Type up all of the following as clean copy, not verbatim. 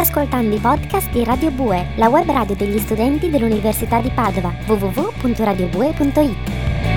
ascoltando i podcast di Radio Bue, la web radio degli studenti dell'Università di Padova, www.radiobue.it.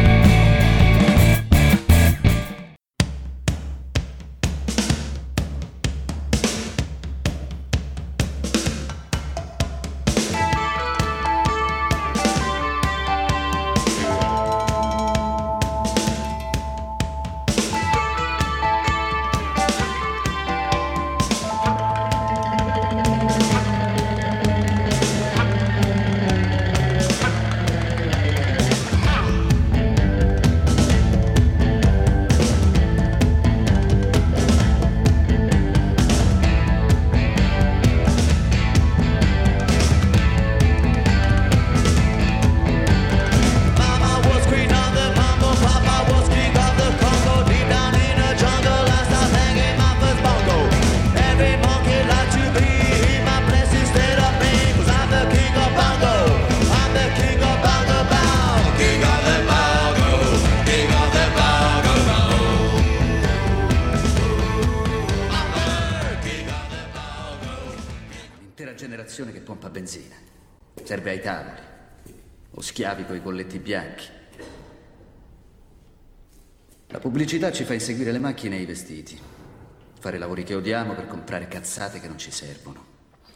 Generazione che pompa benzina, serve ai tavoli o schiavi coi colletti bianchi. La pubblicità ci fa inseguire le macchine e i vestiti, fare lavori che odiamo per comprare cazzate che non ci servono.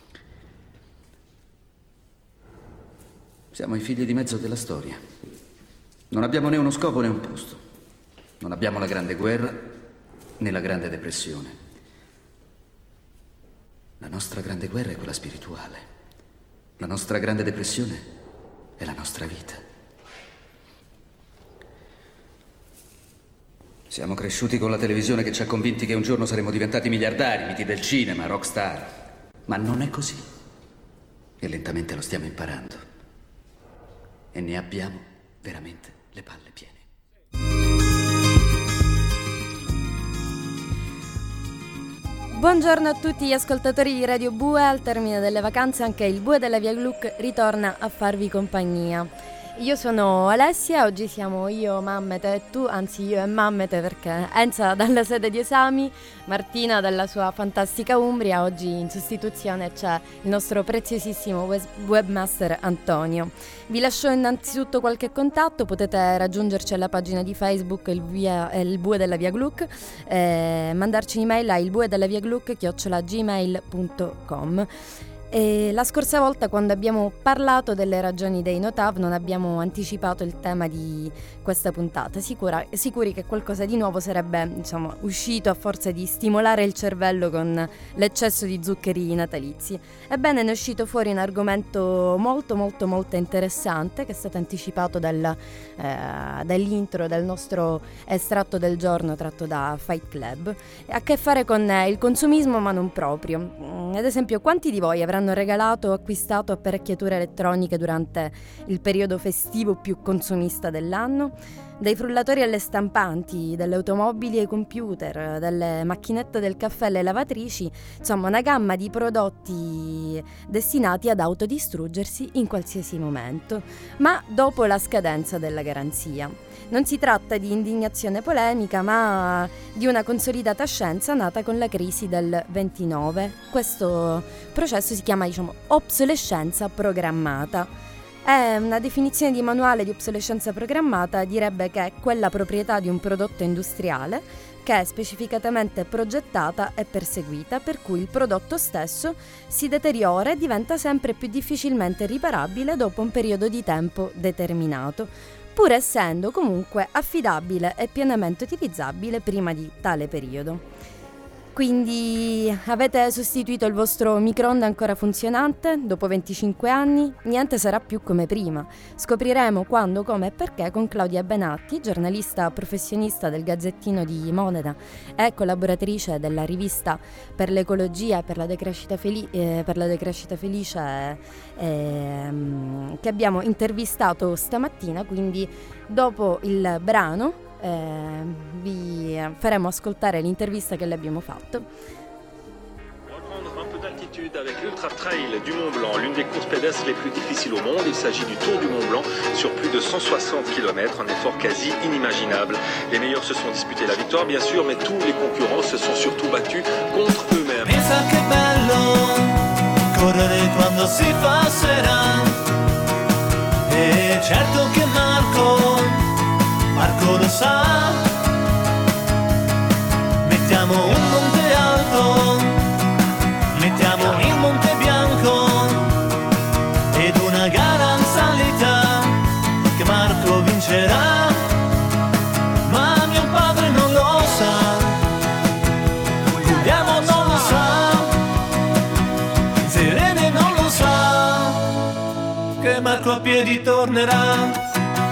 Siamo i figli di mezzo della storia. Non abbiamo né uno scopo né un posto. Non abbiamo la Grande Guerra né la Grande Depressione. La nostra grande guerra è quella spirituale. La nostra grande depressione è la nostra vita. Siamo cresciuti con la televisione che ci ha convinti che un giorno saremmo diventati miliardari, miti del cinema, rockstar. Ma non è così. E lentamente lo stiamo imparando. E ne abbiamo veramente le palle piene. Buongiorno a tutti gli ascoltatori di Radio Bue. Al termine delle vacanze anche il Bue della Via Gluck ritorna a farvi compagnia. Io sono Alessia, oggi siamo io, Mammete e tu, anzi io e Mammete perché Enza dalla sede di esami, Martina dalla sua fantastica Umbria, oggi in sostituzione c'è il nostro preziosissimo webmaster Antonio. Vi lascio innanzitutto qualche contatto, potete raggiungerci alla pagina di Facebook il Bue della Via Gluck, mandarci un'email a ilbuedellaviagluck@gmail.com. E la scorsa volta, quando abbiamo parlato delle ragioni dei NOTAV, non abbiamo anticipato il tema di questa puntata, sicuri che qualcosa di nuovo sarebbe uscito a forza di stimolare il cervello con l'eccesso di zuccheri natalizi. Ebbene, ne è uscito fuori un argomento molto molto molto interessante che è stato anticipato dall'intro del nostro estratto del giorno tratto da Fight Club. Ha a che fare con il consumismo, ma non proprio. Ad esempio, quanti di voi avranno regalato o acquistato apparecchiature elettroniche durante il periodo festivo più consumista dell'anno? Dai frullatori alle stampanti, dalle automobili ai computer, dalle macchinette del caffè alle lavatrici, insomma una gamma di prodotti destinati ad autodistruggersi in qualsiasi momento, ma dopo la scadenza della garanzia. Non si tratta di indignazione polemica, ma di una consolidata scienza nata con la crisi del 29. Questo processo si chiama, obsolescenza programmata. È una definizione di manuale di obsolescenza programmata, direbbe che è quella proprietà di un prodotto industriale che è specificatamente progettata e perseguita, per cui il prodotto stesso si deteriora e diventa sempre più difficilmente riparabile dopo un periodo di tempo determinato, pur essendo comunque affidabile e pienamente utilizzabile prima di tale periodo. Quindi avete sostituito il vostro microonde ancora funzionante? Dopo 25 anni? Niente sarà più come prima. Scopriremo quando, come e perché con Claudia Benatti, giornalista professionista del Gazzettino di Modena e collaboratrice della rivista per l'ecologia e per la decrescita felice che abbiamo intervistato stamattina. Quindi dopo il brano vi faremo ascoltare l'intervista che le abbiamo fatto. Un peu d'altitude avec l'Ultra Trail du Mont Blanc, l'une des courses pédestres les plus difficiles au monde. Il s'agit du Tour du Mont Blanc sur plus de 160 km, un effort quasi inimaginable. Les meilleurs se sont disputés la victoire bien sûr, mais tous les concurrents se sont surtout battus contre eux-mêmes. Pensa che bello si passerà. E certo che Marco lo sa. Mettiamo un monte alto, mettiamo il monte bianco ed una gara in salita che Marco vincerà. Ma mio padre non lo sa, Guglielmo non lo sa, Irene non lo sa, che Marco a piedi tornerà.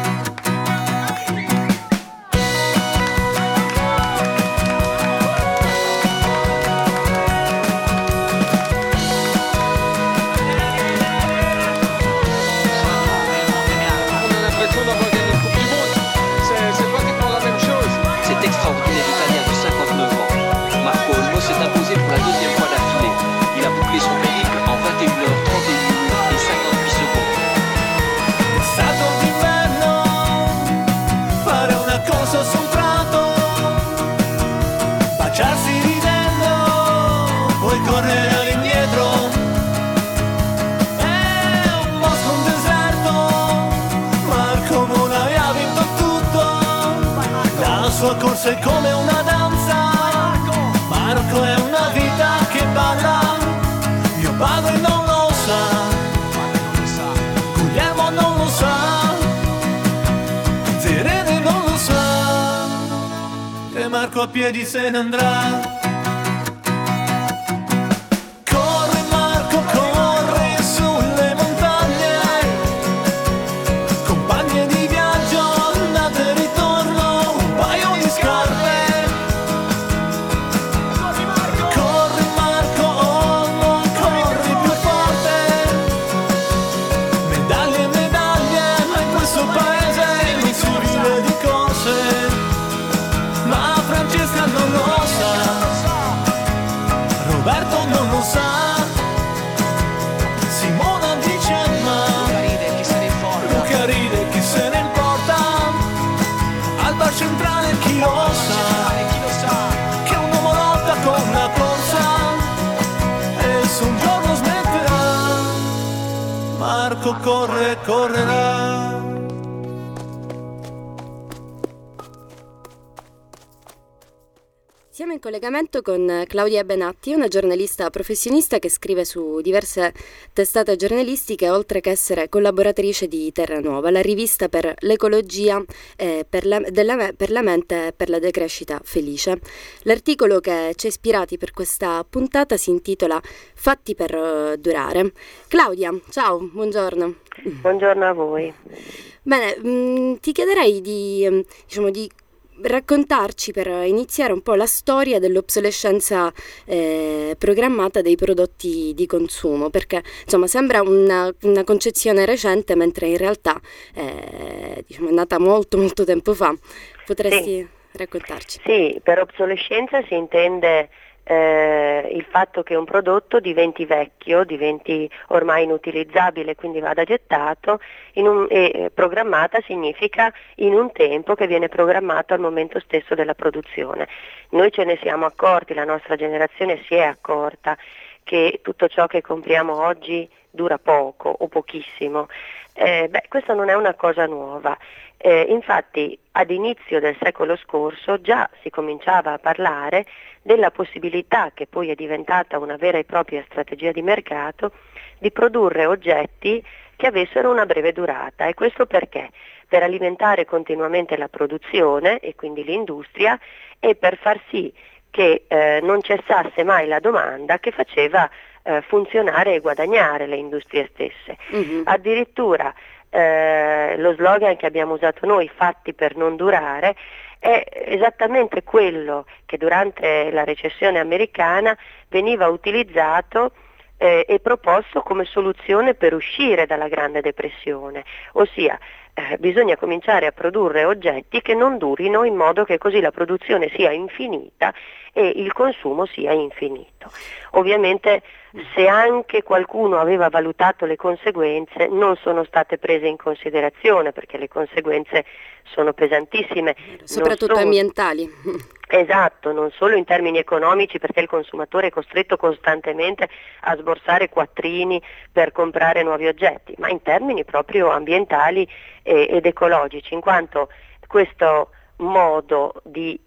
Sua corsa è come una danza, Marco è una vita che balla. Mio padre non lo sa, Guglielmo non lo sa, Irene non lo sa, che Marco a piedi se ne andrà. Corre Marco, corre sulle montagne, compagne di viaggio, andate e ritorno, un paio di scarpe. Corri Marco, oh no, corri più forte. Medaglie e medaglie, ma in questo paese non si vive di corse. Ma Francesca non lo sa, Roberto non lo sa, Simona dice ma Luca ride, chi se ne importa. Al bar centrale chi lo sa, che un uomo lotta con la corsa, e se un giorno smetterà, Marco corre e correrà. Siamo in collegamento con Claudia Benatti, una giornalista professionista che scrive su diverse testate giornalistiche, oltre che essere collaboratrice di Terranuova, la rivista per l'ecologia, per la mente e per la decrescita felice. L'articolo che ci ha ispirati per questa puntata si intitola Fatti per durare. Claudia, ciao, buongiorno. Buongiorno a voi. Bene, ti chiederei di raccontarci, per iniziare, un po' la storia dell'obsolescenza programmata dei prodotti di consumo, perché insomma sembra una concezione recente, mentre in realtà è nata molto molto tempo fa. Potresti raccontarci? Sì, per obsolescenza si intende il fatto che un prodotto diventi vecchio, diventi ormai inutilizzabile, quindi vada gettato, e programmata significa in un tempo che viene programmato al momento stesso della produzione. Noi ce ne siamo accorti, la nostra generazione si è accorta che tutto ciò che compriamo oggi dura poco o pochissimo. Questa non è una cosa nuova. Infatti ad inizio del secolo scorso già si cominciava a parlare della possibilità, che poi è diventata una vera e propria strategia di mercato, di produrre oggetti che avessero una breve durata. E questo perché? Per alimentare continuamente la produzione e quindi l'industria, e per far sì che non cessasse mai la domanda che faceva funzionare e guadagnare le industrie stesse. Addirittura lo slogan che abbiamo usato noi, fatti per non durare, è esattamente quello che durante la recessione americana veniva utilizzato e proposto come soluzione per uscire dalla Grande Depressione, ossia bisogna cominciare a produrre oggetti che non durino, in modo che così la produzione sia infinita e il consumo sia infinito. Ovviamente se anche qualcuno aveva valutato le conseguenze, non sono state prese in considerazione, perché le conseguenze sono pesantissime. Soprattutto ambientali. Esatto, non solo in termini economici, perché il consumatore è costretto costantemente a sborsare quattrini per comprare nuovi oggetti, ma in termini proprio ambientali ed ecologici, in quanto questo modo di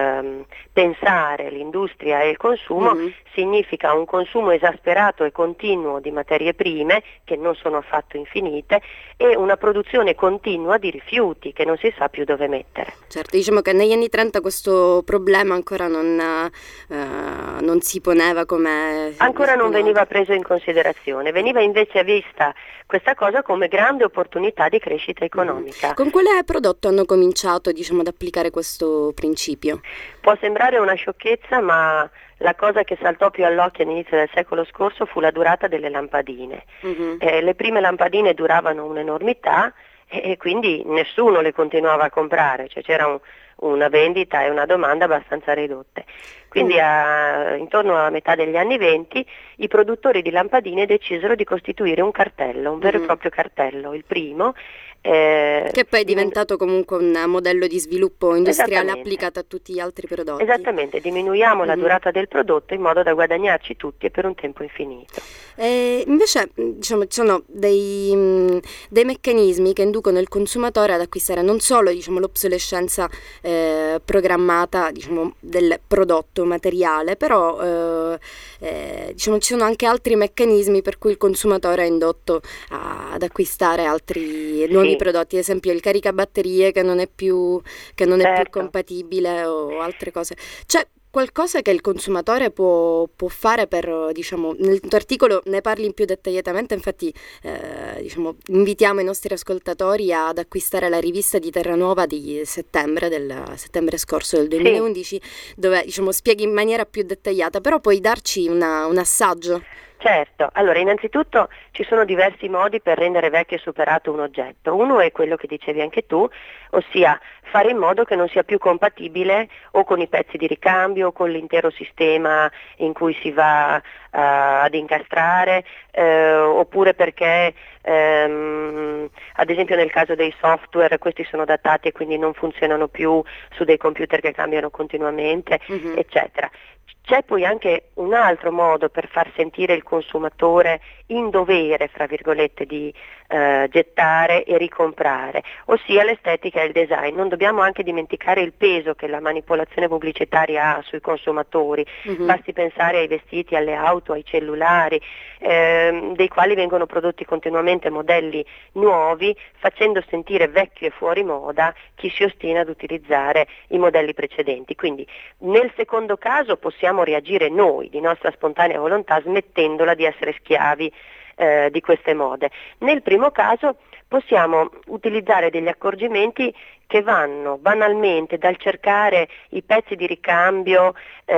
pensare l'industria e il consumo significa un consumo esasperato e continuo di materie prime che non sono affatto infinite e una produzione continua di rifiuti che non si sa più dove mettere. Certo, diciamo che negli anni 30 questo problema ancora non si poneva come... Ancora non veniva preso in considerazione, veniva invece vista questa cosa come grande opportunità di crescita economica. Con quale prodotto hanno cominciato, diciamo, ad applicare questo principio? Può sembrare una sciocchezza, ma la cosa che saltò più all'occhio all'inizio del secolo scorso fu la durata delle lampadine. Le prime lampadine duravano un'enormità e quindi nessuno le continuava a comprare, cioè c'era una vendita e una domanda abbastanza ridotte. Quindi intorno alla metà degli anni 20 i produttori di lampadine decisero di costituire un cartello, un vero e proprio cartello, il primo. Che poi è diventato comunque un modello di sviluppo industriale applicato a tutti gli altri prodotti. Esattamente, diminuiamo la durata del prodotto in modo da guadagnarci tutti e per un tempo infinito. Invece, diciamo, ci sono dei meccanismi che inducono il consumatore ad acquistare non solo, diciamo, l'obsolescenza programmata, diciamo, del prodotto materiale, però diciamo, ci sono anche altri meccanismi per cui il consumatore è indotto ad acquistare altri nuovi prodotti, ad esempio il caricabatterie che non è più compatibile o altre cose. C'è qualcosa che il consumatore può fare per, diciamo, nel tuo articolo ne parli più dettagliatamente, infatti diciamo, invitiamo i nostri ascoltatori ad acquistare la rivista di Terranuova di settembre scorso del 2011, dove, diciamo, spieghi in maniera più dettagliata, però puoi darci un assaggio? Certo, allora innanzitutto ci sono diversi modi per rendere vecchio e superato un oggetto. Uno è quello che dicevi anche tu, ossia fare in modo che non sia più compatibile o con i pezzi di ricambio o con l'intero sistema in cui si va ad incastrare, oppure perché ad esempio nel caso dei software questi sono datati e quindi non funzionano più su dei computer che cambiano continuamente, eccetera. C'è poi anche un altro modo per far sentire il consumatore in dovere, fra virgolette, di gettare e ricomprare, ossia l'estetica e il design. Non dobbiamo anche dimenticare il peso che la manipolazione pubblicitaria ha sui consumatori, basti pensare ai vestiti, alle auto, ai cellulari, dei quali vengono prodotti continuamente modelli nuovi, facendo sentire vecchio e fuori moda chi si ostina ad utilizzare i modelli precedenti. Quindi nel secondo caso possiamo reagire noi, di nostra spontanea volontà, smettendola di essere schiavi di queste mode. Nel primo caso possiamo utilizzare degli accorgimenti che vanno banalmente dal cercare i pezzi di ricambio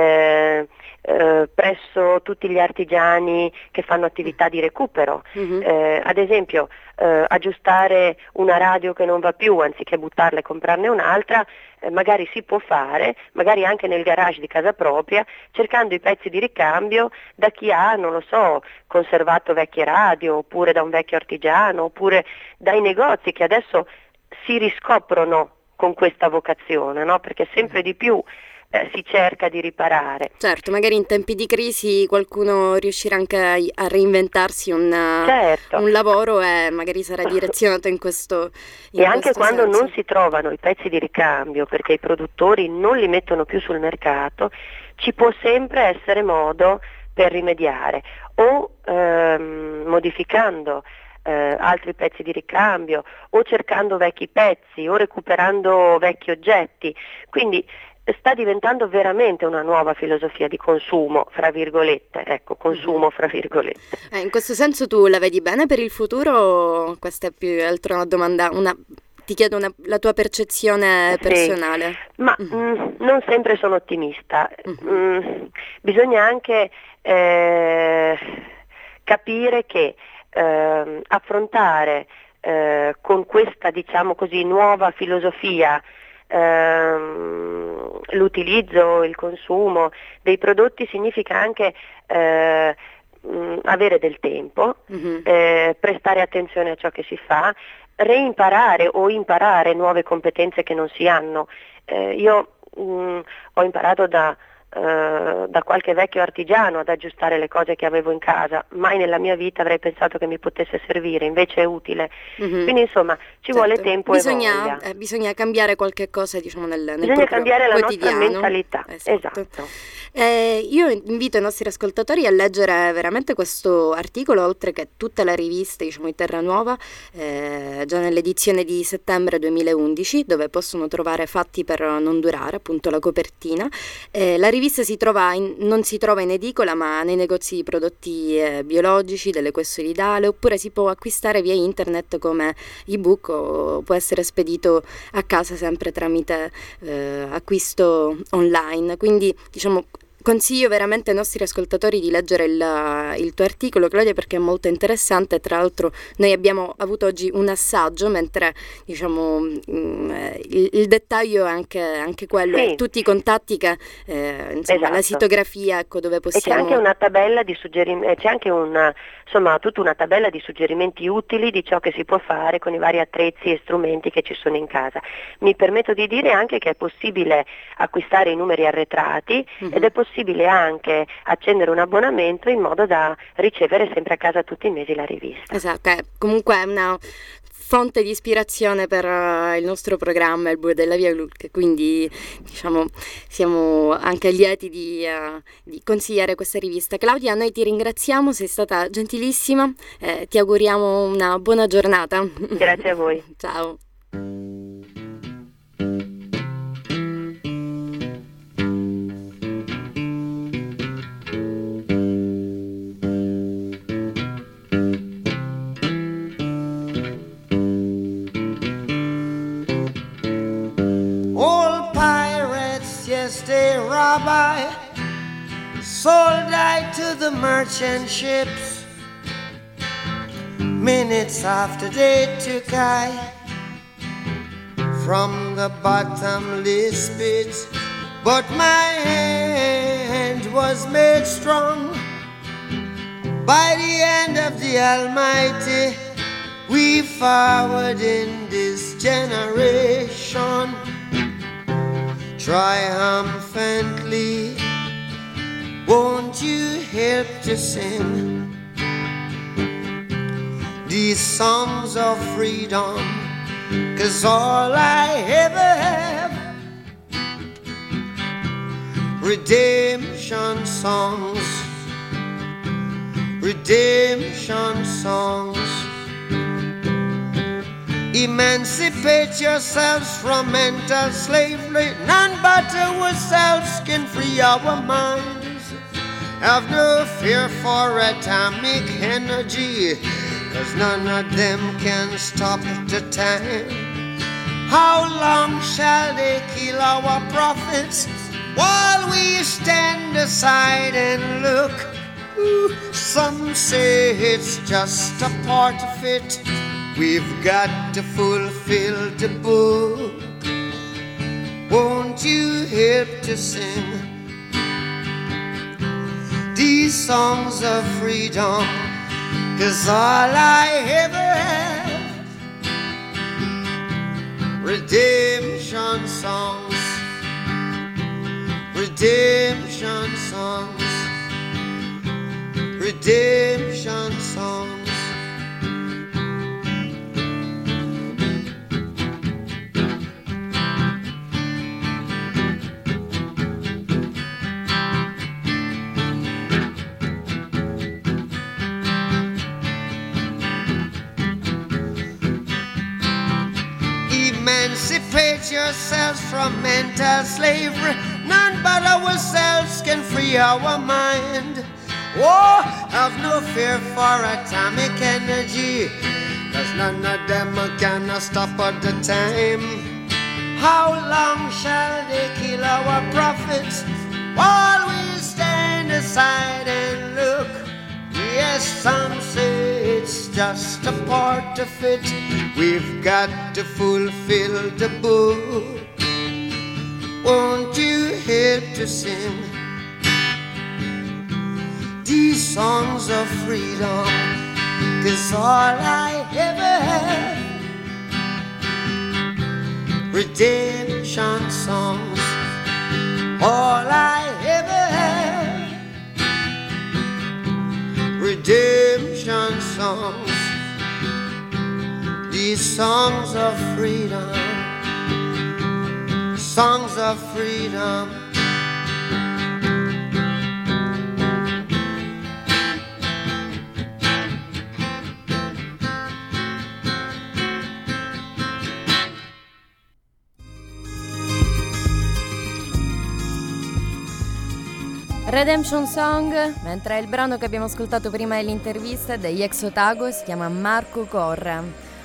presso tutti gli artigiani che fanno attività di recupero, ad esempio aggiustare una radio che non va più, anziché buttarla e comprarne un'altra, magari si può fare, magari anche nel garage di casa propria, cercando i pezzi di ricambio da chi ha, non lo so, conservato vecchie radio, oppure da un vecchio artigiano, oppure dai negozi che adesso si riscoprono con questa vocazione, no? Perché sempre di più si cerca di riparare. Certo, magari in tempi di crisi qualcuno riuscirà anche a reinventarsi un lavoro e magari sarà direzionato in questo senso. E anche quando non si trovano i pezzi di ricambio, perché i produttori non li mettono più sul mercato, ci può sempre essere modo per rimediare, o modificando altri pezzi di ricambio, o cercando vecchi pezzi, o recuperando vecchi oggetti. Quindi sta diventando veramente una nuova filosofia di consumo, fra virgolette, ecco, consumo fra virgolette. In questo senso tu la vedi bene per il futuro? Questa è più altro una domanda, ti chiedo la tua percezione personale. Ma non sempre sono ottimista, bisogna anche capire che affrontare con questa, diciamo così, nuova filosofia l'utilizzo, il consumo dei prodotti significa anche avere del tempo, prestare attenzione a ciò che si fa, reimparare o imparare nuove competenze che non si hanno. Io ho imparato da qualche vecchio artigiano ad aggiustare le cose che avevo in casa, mai nella mia vita avrei pensato che mi potesse servire, invece è utile. Quindi insomma ci vuole tempo e voglia. Bisogna cambiare qualche cosa, diciamo, nel bisogna cambiare la nostra quotidiano. mentalità. Esatto. Io invito i nostri ascoltatori a leggere veramente questo articolo, oltre che tutta la rivista, diciamo, di Terra Nuova, già nell'edizione di settembre 2011, dove possono trovare Fatti per non durare, appunto la copertina. La rivista non si trova in edicola, ma nei negozi di prodotti biologici, delle questure d'Ale, oppure si può acquistare via internet come ebook, o può essere spedito a casa sempre tramite acquisto online. Quindi, diciamo, consiglio veramente ai nostri ascoltatori di leggere il tuo articolo, Claudia, perché è molto interessante. Tra l'altro noi abbiamo avuto oggi un assaggio, mentre, diciamo, il dettaglio è anche quello, sì. Tutti i contatti che insomma, esatto. La sitografia, ecco, dove possiamo... E c'è anche una tabella di suggerimenti, c'è anche tutta una tabella di suggerimenti utili di ciò che si può fare con i vari attrezzi e strumenti che ci sono in casa. Mi permetto di dire anche che è possibile acquistare i numeri arretrati ed è possibile anche accendere un abbonamento in modo da ricevere sempre a casa tutti i mesi la rivista. Esatto, comunque è una fonte di ispirazione per il nostro programma, il Bue della Via Gluck, quindi, diciamo, siamo anche lieti di consigliare questa rivista. Claudia, noi ti ringraziamo, sei stata gentilissima, ti auguriamo una buona giornata. Grazie a voi. Ciao. Rabbi sold I to the merchant ships. Minutes after they took I from the bottomless pit, but my hand was made strong by the hand of the Almighty. We forward in this generation triumphantly. Won't you help to sing these songs of freedom? 'Cause all I ever have, redemption songs, redemption songs. Emancipate yourselves from mental slavery. None but ourselves can free our minds. Have no fear for atomic energy, 'cause none of them can stop the time. How long shall they kill our prophets while we stand aside and look? Ooh, some say it's just a part of it. We've got to fulfill the book. Won't you help to sing these songs of freedom? 'Cause all I ever have, redemption songs, redemption songs, redemption songs. Emancipate yourselves from mental slavery. None but ourselves can free our mind. Oh, have no fear for atomic energy, 'cause none of them can stop at the time. How long shall they kill our prophets while we stand aside and look? Yes, some say it's just a part of it. We've got to fulfill the book. Won't you help to sing these songs of freedom, 'cause all I ever had, redemption songs, all I ever had, redemption songs, these songs of freedom, songs of freedom. Redemption Song, mentre il brano che abbiamo ascoltato prima dell'intervista degli Ex Otago si chiama Marco Corra.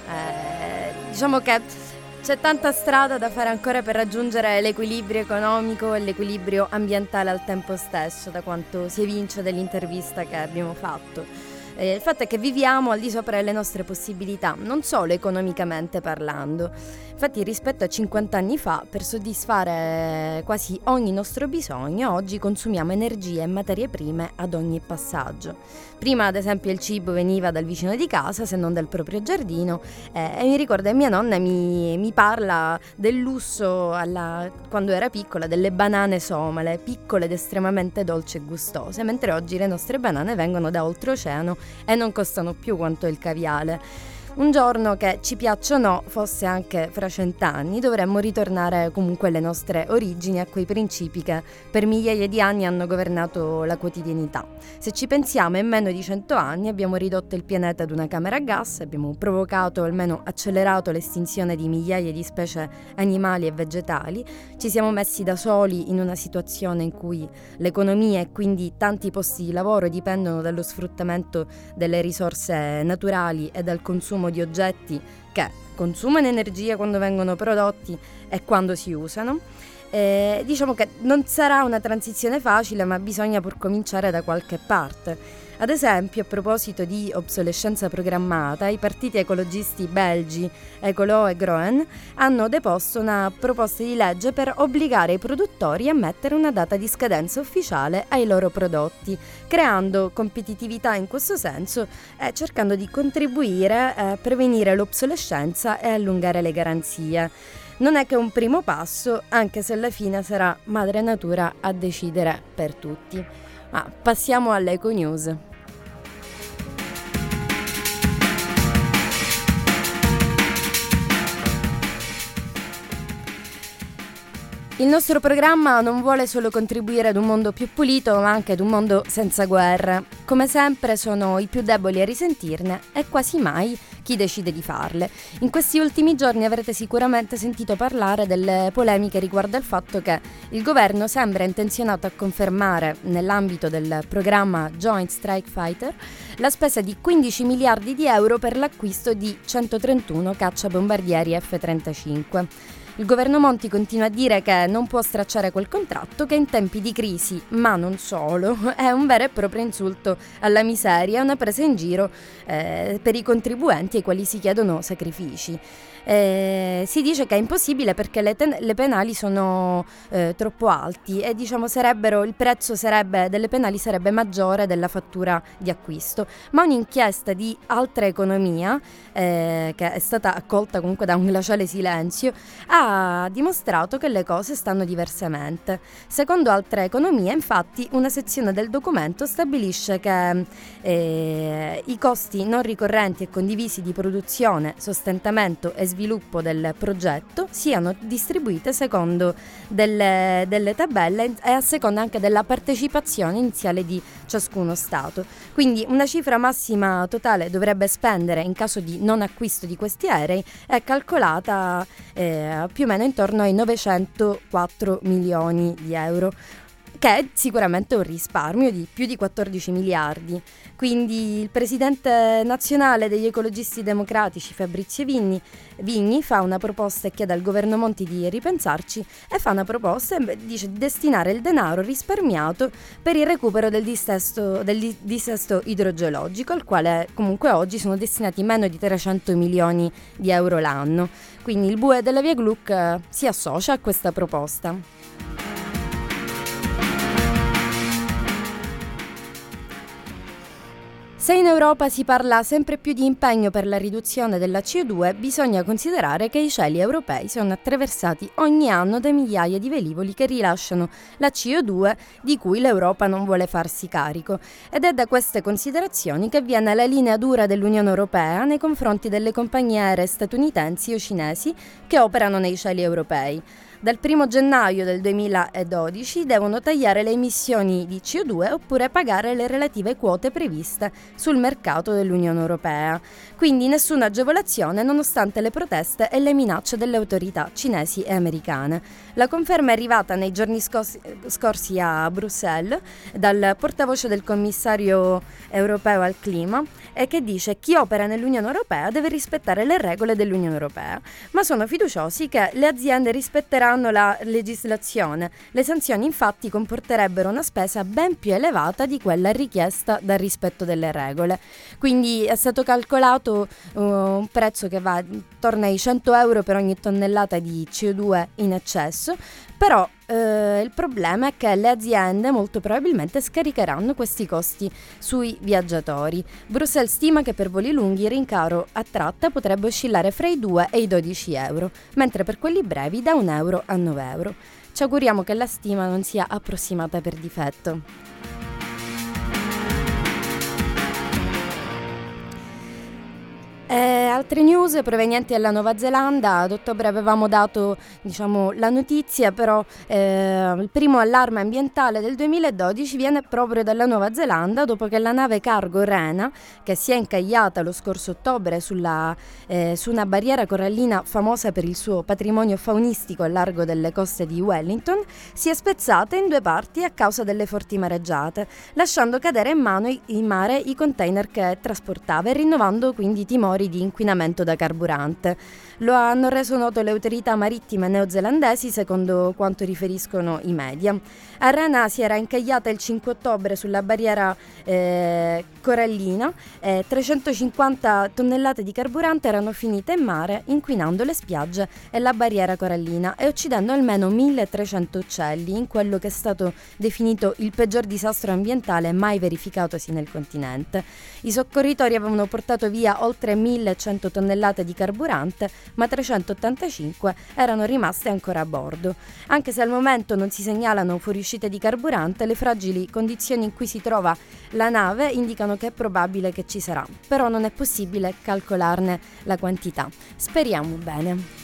Diciamo che c'è tanta strada da fare ancora per raggiungere l'equilibrio economico e l'equilibrio ambientale al tempo stesso, da quanto si evince dall'intervista che abbiamo fatto. Il fatto è che viviamo al di sopra delle nostre possibilità, non solo economicamente parlando. Infatti, rispetto a 50 anni fa, per soddisfare quasi ogni nostro bisogno, oggi consumiamo energie e materie prime ad ogni passaggio. Prima, ad esempio, il cibo veniva dal vicino di casa, se non dal proprio giardino, e mi ricordo che mia nonna mi parla del lusso quando era piccola, delle banane somale, piccole ed estremamente dolci e gustose, mentre oggi le nostre banane vengono da oltreoceano e non costano più quanto il caviale. Un giorno, che ci piaccia o no, fosse anche fra 100 anni, dovremmo ritornare comunque alle nostre origini, a quei principi che per migliaia di anni hanno governato la quotidianità. Se ci pensiamo, in meno di 100 anni abbiamo ridotto il pianeta ad una camera a gas, abbiamo provocato o almeno accelerato l'estinzione di migliaia di specie animali e vegetali, ci siamo messi da soli in una situazione in cui l'economia e quindi tanti posti di lavoro dipendono dallo sfruttamento delle risorse naturali e dal consumo di oggetti che consumano energia quando vengono prodotti e quando si usano. Diciamo che non sarà una transizione facile, ma bisogna pur cominciare da qualche parte. Ad esempio, a proposito di obsolescenza programmata, i partiti ecologisti belgi Ecolo e Groen hanno deposto una proposta di legge per obbligare i produttori a mettere una data di scadenza ufficiale ai loro prodotti, creando competitività in questo senso e cercando di contribuire a prevenire l'obsolescenza e allungare le garanzie. Non è che un primo passo, anche se alla fine sarà Madre Natura a decidere per tutti. Ma passiamo all'Eco News. Il nostro programma non vuole solo contribuire ad un mondo più pulito, ma anche ad un mondo senza guerre. Come sempre sono i più deboli a risentirne e quasi mai chi decide di farle. In questi ultimi giorni avrete sicuramente sentito parlare delle polemiche riguardo al fatto che il governo sembra intenzionato a confermare, nell'ambito del programma Joint Strike Fighter, la spesa di 15 miliardi di euro per l'acquisto di 131 cacciabombardieri F-35. Il governo Monti continua a dire che non può stracciare quel contratto, che in tempi di crisi, ma non solo, è un vero e proprio insulto alla miseria e una presa in giro per i contribuenti ai quali si chiedono sacrifici. Si dice che è impossibile perché le penali sono troppo alti e il prezzo delle penali sarebbe maggiore della fattura di acquisto, ma un'inchiesta di Altra Economia, che è stata accolta comunque da un glaciale silenzio, ha dimostrato che le cose stanno diversamente. Secondo Altra Economia, infatti, una sezione del documento stabilisce che i costi non ricorrenti e condivisi di produzione, sostentamento e sviluppo del progetto siano distribuite secondo delle tabelle e a seconda anche della partecipazione iniziale di ciascuno Stato. Quindi una cifra massima totale dovrebbe spendere in caso di non acquisto di questi aerei è calcolata più o meno intorno ai 904 milioni di euro, che è sicuramente un risparmio di più di 14 miliardi. Quindi il presidente nazionale degli ecologisti democratici, Fabrizio Vigni, fa una proposta e chiede al governo Monti di ripensarci e fa una proposta e dice di destinare il denaro risparmiato per il recupero del dissesto idrogeologico, al quale comunque oggi sono destinati meno di 300 milioni di euro l'anno. Quindi il BUE della Via Gluck si associa a questa proposta. Se in Europa si parla sempre più di impegno per la riduzione della CO2, bisogna considerare che i cieli europei sono attraversati ogni anno da migliaia di velivoli che rilasciano la CO2 di cui l'Europa non vuole farsi carico. Ed è da queste considerazioni che viene la linea dura dell'Unione Europea nei confronti delle compagnie aeree statunitensi o cinesi che operano nei cieli europei. Dal 1 gennaio del 2012 devono tagliare le emissioni di CO2 oppure pagare le relative quote previste sul mercato dell'Unione Europea. Quindi nessuna agevolazione nonostante le proteste e le minacce delle autorità cinesi e americane. La conferma è arrivata nei giorni scorsi a Bruxelles dal portavoce del commissario europeo al clima che dice: chi opera nell'Unione Europea deve rispettare le regole dell'Unione Europea, ma sono fiduciosi che le aziende rispetteranno la legislazione. Le sanzioni infatti comporterebbero una spesa ben più elevata di quella richiesta dal rispetto delle regole. Quindi è stato calcolato un prezzo che va intorno ai 100 euro per ogni tonnellata di CO2 in eccesso, però il problema è che le aziende molto probabilmente scaricheranno questi costi sui viaggiatori. Bruxelles stima che per voli lunghi il rincaro a tratta potrebbe oscillare fra i 2 e i 12 euro, mentre per quelli brevi da 1 euro a 9 euro. Ci auguriamo che la stima non sia approssimata per difetto. Altre news provenienti dalla Nuova Zelanda. Ad ottobre avevamo dato la notizia, però il primo allarme ambientale del 2012 viene proprio dalla Nuova Zelanda, dopo che la nave cargo Rena, che si è incagliata lo scorso ottobre su una barriera corallina famosa per il suo patrimonio faunistico a largo delle coste di Wellington, si è spezzata in 2 parti a causa delle forti mareggiate, lasciando cadere in mare i container che trasportava e rinnovando quindi i timori di inquinamento da carburante. Lo hanno reso noto le autorità marittime neozelandesi, secondo quanto riferiscono i media. A Rena si era incagliata il 5 ottobre sulla barriera corallina, 350 tonnellate di carburante erano finite in mare, inquinando le spiagge e la barriera corallina e uccidendo almeno 1300 uccelli in quello che è stato definito il peggior disastro ambientale mai verificatosi nel continente. I soccorritori avevano portato via oltre 1100 tonnellate di carburante, ma 385 erano rimaste ancora a bordo. Anche se al momento non si segnalano fuoriuscite di carburante, le fragili condizioni in cui si trova la nave indicano che è probabile che ci sarà, però non è possibile calcolarne la quantità. Speriamo bene.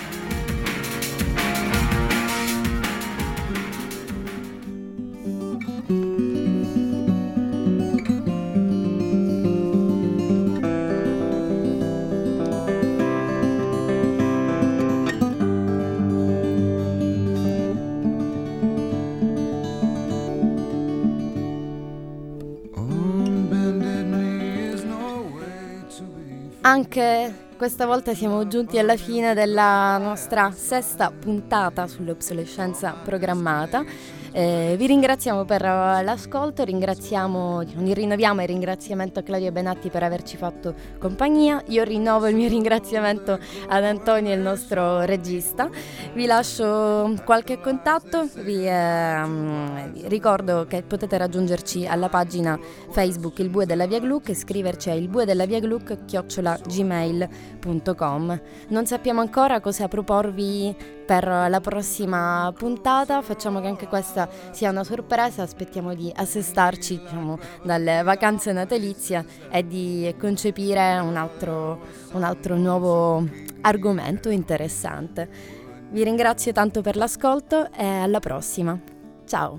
Anche questa volta siamo giunti alla fine della nostra 6ª puntata sull'obsolescenza programmata. Vi ringraziamo per l'ascolto, rinnoviamo il ringraziamento a Claudia Benatti per averci fatto compagnia. Io rinnovo il mio ringraziamento ad Antonio, il nostro regista. Vi lascio qualche contatto, vi ricordo che potete raggiungerci alla pagina Facebook Il Bue della Via Gluck e scriverci a ilbuedellaviagluck@gmail.com. Non sappiamo ancora cosa proporvi per la prossima puntata, facciamo che anche questa sia una sorpresa, aspettiamo di assestarci dalle vacanze natalizie e di concepire un altro nuovo argomento interessante. Vi ringrazio tanto per l'ascolto e alla prossima. Ciao!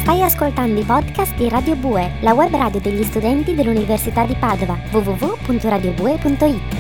Stai ascoltando i podcast di Radio Bue, la web radio degli studenti dell'Università di Padova, www.radiobue.it.